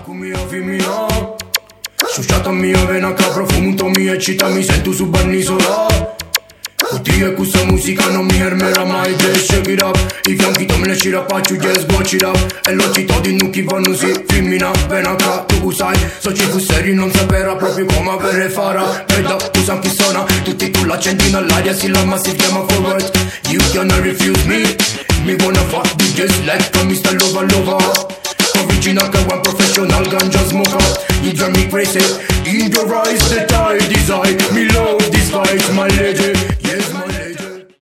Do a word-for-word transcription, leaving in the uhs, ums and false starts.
cu mia femmina. Susciata mia vena ca profumul mia eccita mi sento su bannisola. Cu tie cu sa musica non mi fermerà mai. Just shake it up. I fianchi to me le scira faccio just watch it up. E l'occhi todi nu chi vanno si femmina. Vena ca tu sai. So ci fu seri non sapera proprio come avere fara. Veda tu san chi suona. Tutti tu l'accendi nell'aria si la ma si chiama forward. You cannot refuse me. Me wanna fuck you just like a mister Lover Lover. Original ka one professional ganja smoker. You drive me crazy. In your eyes the tide desire. Me love this fight my lady.